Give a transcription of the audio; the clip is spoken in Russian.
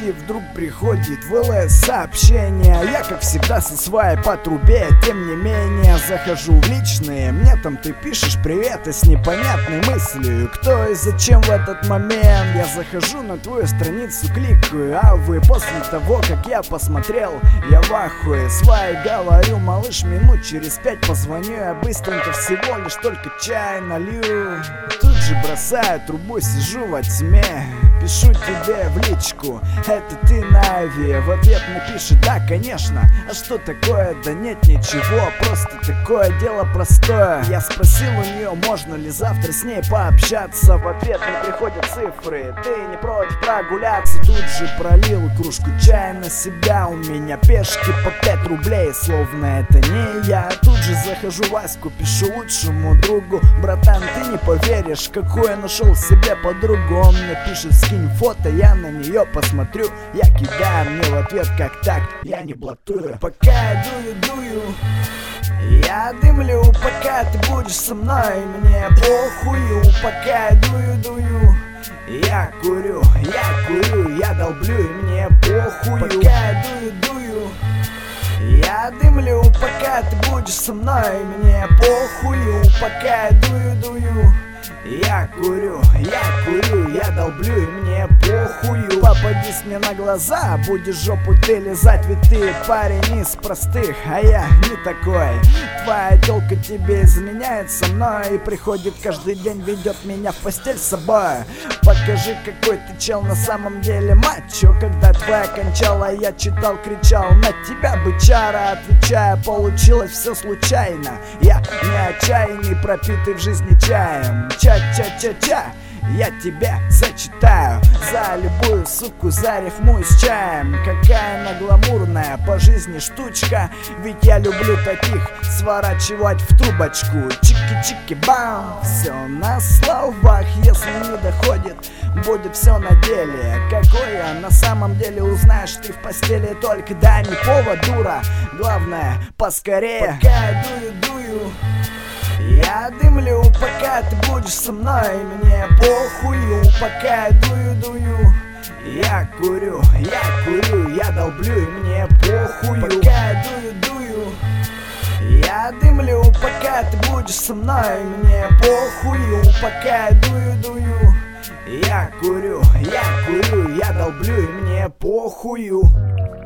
и вдруг приходит в ЛС сообщение. Я как всегда со своей по трубе, тем не менее захожу в личные. Мне там ты пишешь привет и с непонятной мыслью, кто и зачем в этот момент. Я захожу на твою страницу, кликаю, а вы после того, как я посмотрел, я в ахуе. Своей говорю, малыш, минут через 5 позвоню, я быстренько всего лишь только чай налью. Тут же бросаю трубу, сижу во тьме, пишу тебе в личку, это ты Нави. В ответ мне пишет, да, конечно, а что такое? Да нет ничего, просто такое дело простое. Я спросил у нее, можно ли завтра с ней пообщаться. В ответ мне приходят цифры, ты не против прогуляться. Тут же пролил кружку чая на себя, у меня пешки по 5 рублей, словно это не я. Тут же захожу Ваську, пишу лучшему другу, братан, ты не поверишь, какую я нашел себе подругу. Он мне пишет, скинь фото, я на нее посмотрю. Я кидаю, мне в ответ, как так, я не блатую. Пока я дую, я дымлю, пока ты будешь со мной, мне похую. Пока я дую, я курю, я долблю, и мне похую. Пока я дую, я дымлю, пока ты будешь со мной, мне похую. Пока я дую, я курю, я долблю, и мне похую. Попадись мне на глаза, будешь жопу ты лизать, ведь ты парень из простых, а я не такой. Твоя тёлка тебе изменяет со мной и приходит каждый день, ведет меня в постель с собой. Покажи, какой ты чел на самом деле, мачо. Когда твоя кончала, я читал, кричал на тебя, бычара. Отвечая, получилось все случайно. Я не отчаянный, пропитый в жизни чаем. Ча-ча-ча-ча, я тебя зачитаю за любую суку, зарифмую с чаем. Какая она гламурная по жизни штучка, ведь я люблю таких сворачивать в трубочку. Чики-чики-бам, все на словах, если не доходит, будет все на деле. Какой я на самом деле, узнаешь ты в постели, только дай мне повод, дура. Главное, поскорее. Пока я дую, я дымлю, пока ты будешь со мной, мне похую. Пока я дую, я курю, я долблю, и мне похую. Пока я дую, я дымлю, пока ты будешь со мной, мне похую. Пока я дую, я курю, я долблю, и мне похую.